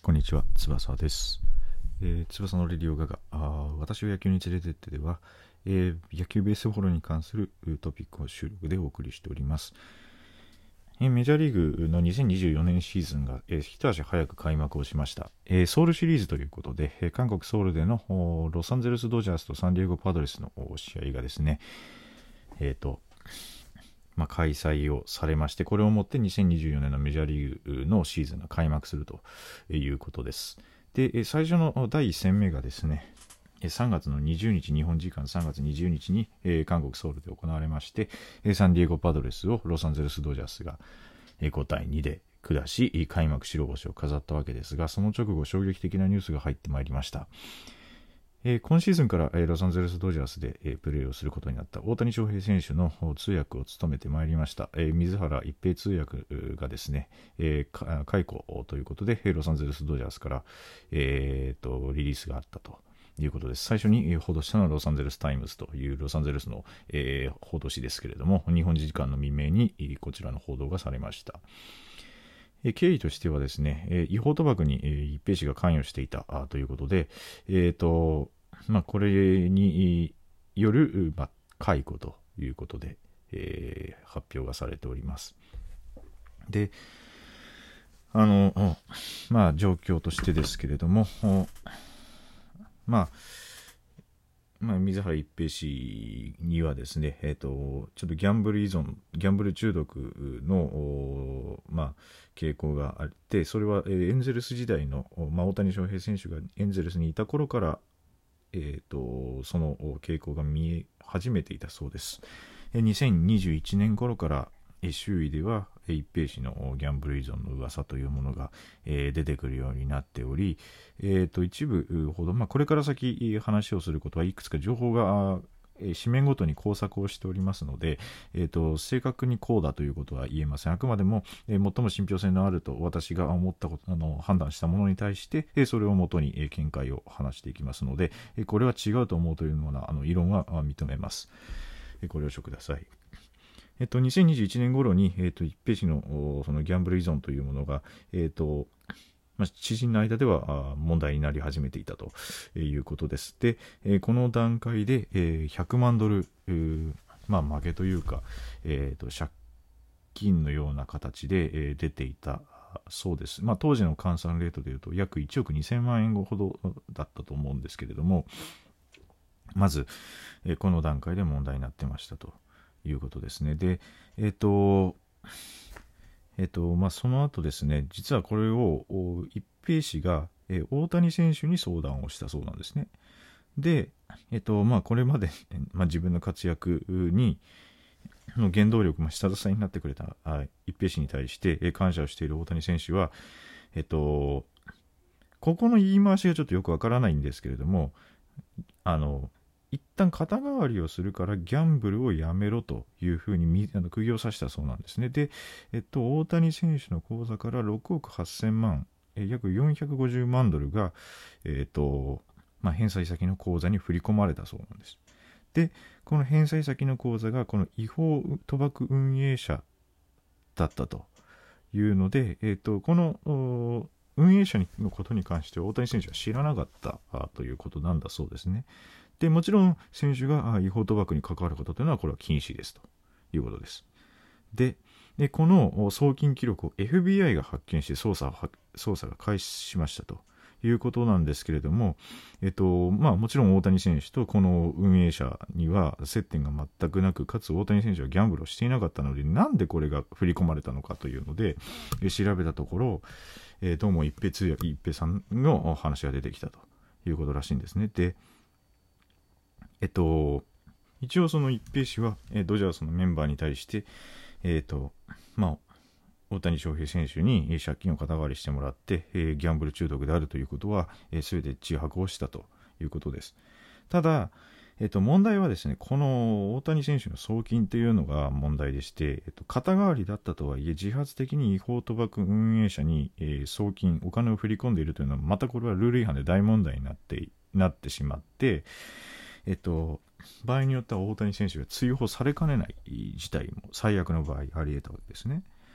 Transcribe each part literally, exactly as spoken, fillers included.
こんにちは、翼です。えー、翼のレディオガガ、あ私を野球に連れてってでは、えー、野球ベースボールに関するトピックを収録でお送りしております。えー、メジャーリーグのにせんにじゅうよねんシーズンが、えー、一足早く開幕をしました。えー、ソウルシリーズということで、えー、韓国ソウルでのロサンゼルスドジャースとサンディエゴパドレスの試合がですね、えっ、ー、と、まあ、開催をされまして、これをもってにせんにじゅうよねんのメジャーリーグのシーズンが開幕するということです。で、最初のだいいっ戦目がですね、さんがつのにじゅうにち、日本時間さんがつにじゅうにちに韓国ソウルで行われまして、サンディエゴパドレスをロサンゼルスドジャースがごたいにで下し、開幕白星を飾ったわけですが、その直後、衝撃的なニュースが入ってまいりました。えー、今シーズンから、えー、ロサンゼルスドジャースで、えー、プレーをすることになった大谷翔平選手の通訳を務めてまいりました、えー、水原一平通訳がですね、えー、解雇ということでロサンゼルスドジャースから、えー、とリリースがあったということです。最初に報道したのはロサンゼルスタイムズというロサンゼルスの、えー、報道誌ですけれども、日本時間の未明にこちらの報道がされました。経緯としてはですね、違法賭博に一平氏が関与していたということで、えーとまあ、これによる、まあ、解雇ということで、えー、発表がされております。で、あの、まあ、状況としてですけれども、まあ、まあ、水原一平氏にはですね、えーと、ちょっとギャンブル依存、ギャンブル中毒の、まあ、傾向があって、それは、えー、エンゼルス時代の、まあ、大谷翔平選手がエンゼルスにいた頃から、えーと、その傾向が見え始めていたそうです。にせんにじゅういちねん頃から、周囲では一平氏のギャンブル依存の噂というものが、えー、出てくるようになっており、えー、と一部ほど、まあ、これから先話をすることはいくつか情報が紙面ごとに工作をしておりますので、えー、と正確にこうだということは言えません。あくまでも、えー、最も信憑性のあると私が思ったこと、あの判断したものに対して、えー、それをもとに、えー、見解を話していきますので、えー、これは違うと思うというようなあの異論は認めます。えー、ご了承ください。えっと、にせんにじゅういちねん頃に、えっと、一平氏のそのギャンブル依存というものが、えっとまあ、知人の間では問題になり始めていたということです。で、えー、この段階で、えー、ひゃくまんドル、まあ、負けというか、えー、と借金のような形で、えー、出ていたそうです。まあ、当時の換算レートでいうと約いちおくにせんまんえんほどだったと思うんですけれども、まず、えー、この段階で問題になってましたということですね。で、えっ、ー、と、えっ、ー、と、まあ、その後ですね、実はこれを一平氏が、えー、大谷選手に相談をしたそうなんですね。で、えっ、ー、と、まあ、これまで、まあ、自分の活躍に、の原動力、まあ、下支えになってくれた一平氏に対して、えー、感謝をしている大谷選手は、えっ、と、ここの言い回しがちょっとよくわからないんですけれども、あの、一旦肩代わりをするからギャンブルをやめろというふうにあの釘を刺したそうなんですね。で、えっと、大谷選手の口座からろくおくはっせんまん、え約よんひゃくごじゅうまんドルが、えっとまあ、返済先の口座に振り込まれたそうなんです。で、この返済先の口座がこの違法賭博運営者だったというので、えっと、この運営者のことに関して大谷選手は知らなかったということなんだそうですね。でもちろん選手が違法賭博に関わることというのはこれは禁止ですということです。で、でこの送金記録を エフビーアイ が発見して捜査捜査が開始しましたということなんですけれども、えっとまあ、もちろん大谷選手とこの運営者には接点が全くなく、かつ大谷選手はギャンブルをしていなかったので、なんでこれが振り込まれたのかというので調べたところ、えー、どうも一平通訳一平さんの話が出てきたということらしいんですね。で、えっと、一応その一平氏は、えー、ドジャースのメンバーに対して、えっと、まあ、大谷翔平選手に借金を肩代わりしてもらって、えー、ギャンブル中毒であるということは、えー、全て自白をしたということです。ただ、えっと、問題はですね、この大谷選手の送金というのが問題でして、えっと、肩代わりだったとはいえ、自発的に違法賭博運営者に、えー、送金、お金を振り込んでいるというのは、またこれはルール違反で大問題になって、なってしまって、えっと、場合によっては大谷選手が追放されかねない事態も最悪の場合あり得たわけですね。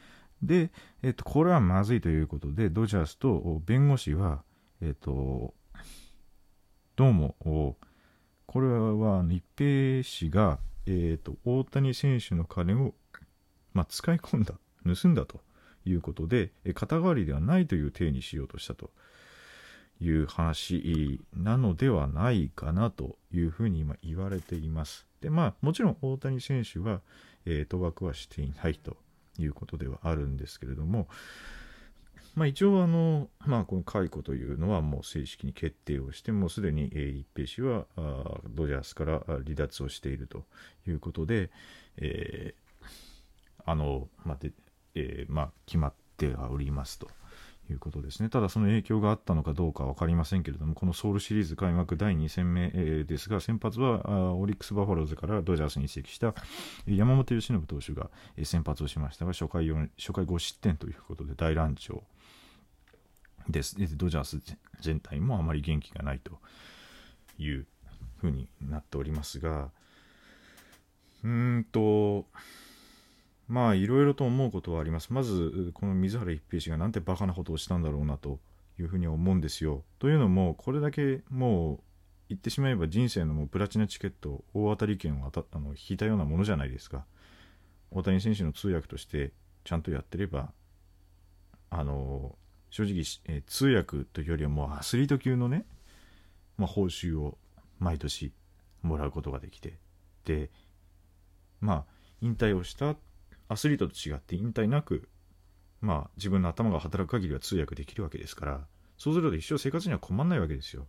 で、えっと、これはまずいということで、ドジャースと弁護士は、えっと、どうも、これは一平氏が、えっと、大谷選手の金を、まあ、使い込んだ、盗んだということで、肩代わりではないという体にしようとしたという話なのではないかなというふうに今言われています。で、まあ、もちろん大谷選手は、えー、賭博はしていないということではあるんですけれども、まあ、一応あの、まあ、この解雇というのはもう正式に決定をして、もうすでに、えー、一平氏はあドジャースから離脱をしているということで、えー、あの、まあでえーまあ、決まってはおりますということですね。ただその影響があったのかどうかは分かりませんけれども、このソウルシリーズ開幕だいに戦目、えー、ですが、先発はオリックス・バファローズからドジャースに移籍した山本由伸投手が先発をしましたが、初回よん初回ご失点ということで大乱調です。ドジャース全体もあまり元気がないというふうになっておりますが、うーんとまあいろいろと思うことはあります。まずこの水原一平氏がなんてバカなことをしたんだろうなというふうに思うんですよ。というのも、これだけもう言ってしまえば人生のもうプラチナチケット、大当たり券を当たあの引いたようなものじゃないですか。大谷選手の通訳としてちゃんとやってれば、あの正直、えー、通訳というよりはもうアスリート級のね、まあ、報酬を毎年もらうことができて、でまあ引退をしたアスリートと違って引退なく、まあ自分の頭が働く限りは通訳できるわけですから、そうすると一生生活には困らないわけですよ。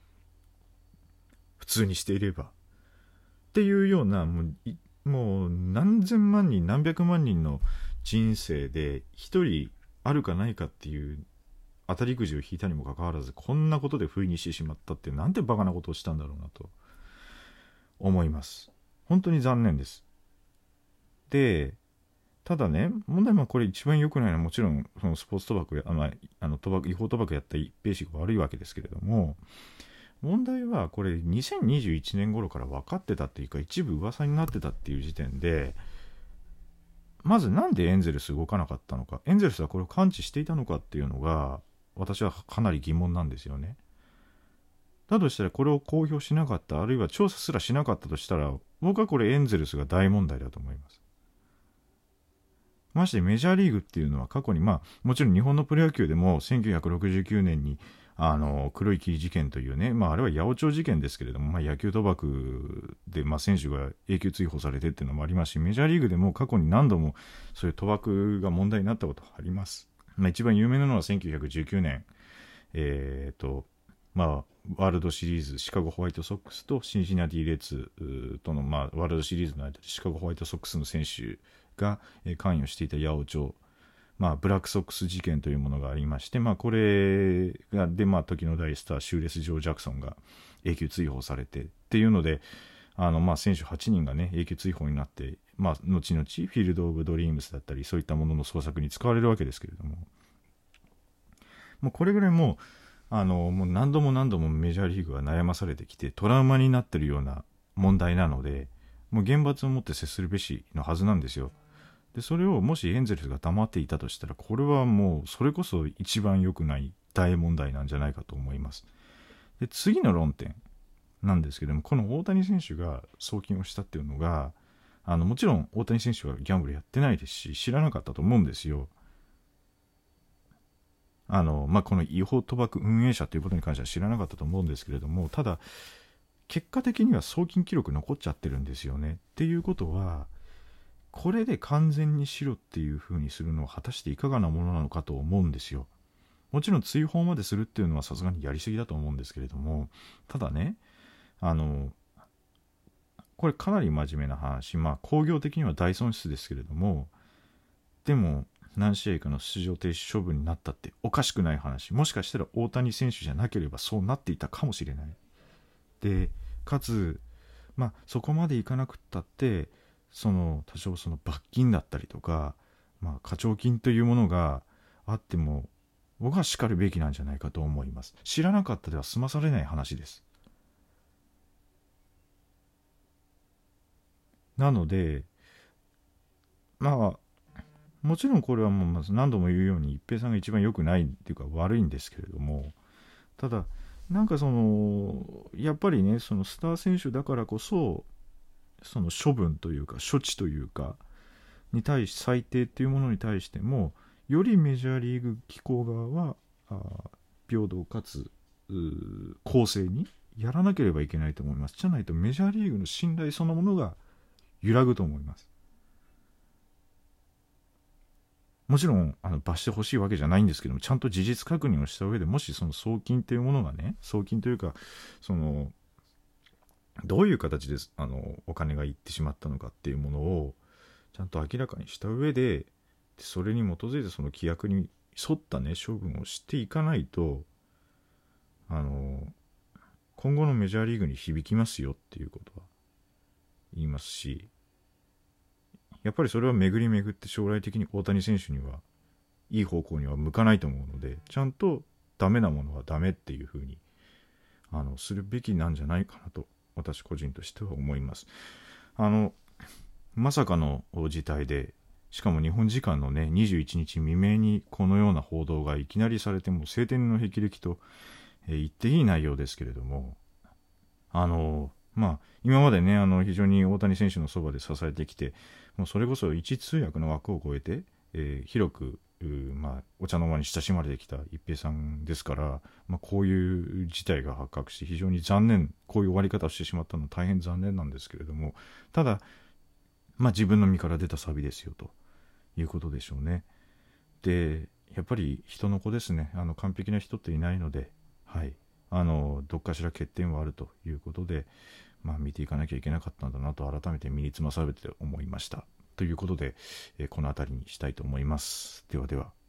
普通にしていれば。っていうような、もう、もう何千万人、何百万人の人生で一人あるかないかっていう当たりくじを引いたにもかかわらず、こんなことで不意にしてしまったって、なんてバカなことをしたんだろうなと思います。本当に残念です。で、ただね、問題はこれ一番良くないのはもちろんそのスポーツ賭博や、あの、あの賭博違法賭博やった一平氏が悪いわけですけれども、問題はこれにせんにじゅういちねん頃から分かってたっていうか、一部噂になってたっていう時点で、まずなんでエンゼルス動かなかったのか、エンゼルスはこれを感知していたのかっていうのが私はかなり疑問なんですよね。だとしたらこれを公表しなかった、あるいは調査すらしなかったとしたら、僕はこれエンゼルスが大問題だと思います。ましてメジャーリーグっていうのは過去に、まあもちろん日本のプロ野球でもせんきゅうひゃくろくじゅうきゅうねんにあの黒い霧事件というね、まああれは八百長事件ですけれども、まあ、野球賭博で、まあ、選手が永久追放されてっていうのもありますし、メジャーリーグでも過去に何度もそういう賭博が問題になったことがあります。まあ、一番有名なのはせんきゅうひゃくじゅうきゅうねん、えっ、ー、とまあワールドシリーズシカゴホワイトソックスとシンシナティレッツとの、まあ、ワールドシリーズの間でシカゴホワイトソックスの選手が関与していた八百長、まあ、ブラックソックス事件というものがありまして、まあ、これがで、まあ、時の大スターシューレス・ジョー・ジャクソンが永久追放されてっていうので、あの、まあ、選手はちにんがね永久追放になって、まあ、後々フィールド・オブ・ドリームスだったりそういったものの創作に使われるわけですけれども、もうこれぐらいもうあのもう何度も何度もメジャーリーグは悩まされてきてトラウマになってるような問題なので、もう厳罰をもって接するべしのはずなんですよ。でそれをもしエンゼルスが黙っていたとしたら、これはもうそれこそ一番良くない大問題なんじゃないかと思います。で次の論点なんですけども、この大谷選手が送金をしたっていうのが、あのもちろん大谷選手はギャンブルやってないですし知らなかったと思うんですよ。あのまあ、この違法賭博運営者ということに関しては知らなかったと思うんですけれども、ただ結果的には送金記録残っちゃってるんですよね。っていうことは、これで完全にしろっていう風にするのは果たしていかがなものなのかと思うんですよ。もちろん追放までするっていうのはさすがにやりすぎだと思うんですけれども、ただね、あのこれかなり真面目な話、まあ工業的には大損失ですけれども、でも何試合かの出場停止処分になったっておかしくない話。もしかしたら大谷選手じゃなければそうなっていたかもしれない。でかつ、まあ、そこまでいかなくったってその多少その罰金だったりとか、まあ、課徴金というものがあっても僕はしかるべきなんじゃないかと思います。知らなかったでは済まされない話です。なのでまあもちろんこれはもうまず何度も言うように一平さんが一番良くないっていうか悪いんですけれども、ただなんかそのやっぱりね、そのスター選手だからこそその処分というか処置というかに対し裁定っていうものに対してもよりメジャーリーグ機構側はあ平等かつ公正にやらなければいけないと思います。じゃないとメジャーリーグの信頼そのものが揺らぐと思います。もちろんあの罰してほしいわけじゃないんですけども、ちゃんと事実確認をした上で、もしその送金というものがね、送金というかそのどういう形であのお金がいってしまったのかっていうものをちゃんと明らかにした上で、それに基づいてその規約に沿ったね処分をしていかないと、あの今後のメジャーリーグに響きますよっていうことは言いますし、やっぱりそれは巡り巡って将来的に大谷選手にはいい方向には向かないと思うので、ちゃんとダメなものはダメっていう風にあのするべきなんじゃないかなと私個人としては思います。あのまさかの事態で、しかも日本時間のねにじゅういちにち未明にこのような報道がいきなりされても晴天の霹靂と、えー、言っていい内容ですけれども、あのまあ今までねあの非常に大谷選手のそばで支えてきて、もうそれこそ一通訳の枠を超えて、えー、広くまあ、お茶の間に親しまれてきた一平さんですから、まあ、こういう事態が発覚して非常に残念、こういう終わり方をしてしまったのは大変残念なんですけれども、ただ、まあ、自分の身から出たサビですよということでしょうね。でやっぱり人の子ですね。あの完璧な人っていないので、はい、あのどっかしら欠点はあるということで、まあ、見ていかなきゃいけなかったんだなと改めて身につまされて思いました。ということで、えー、この辺りにしたいと思います。ではでは。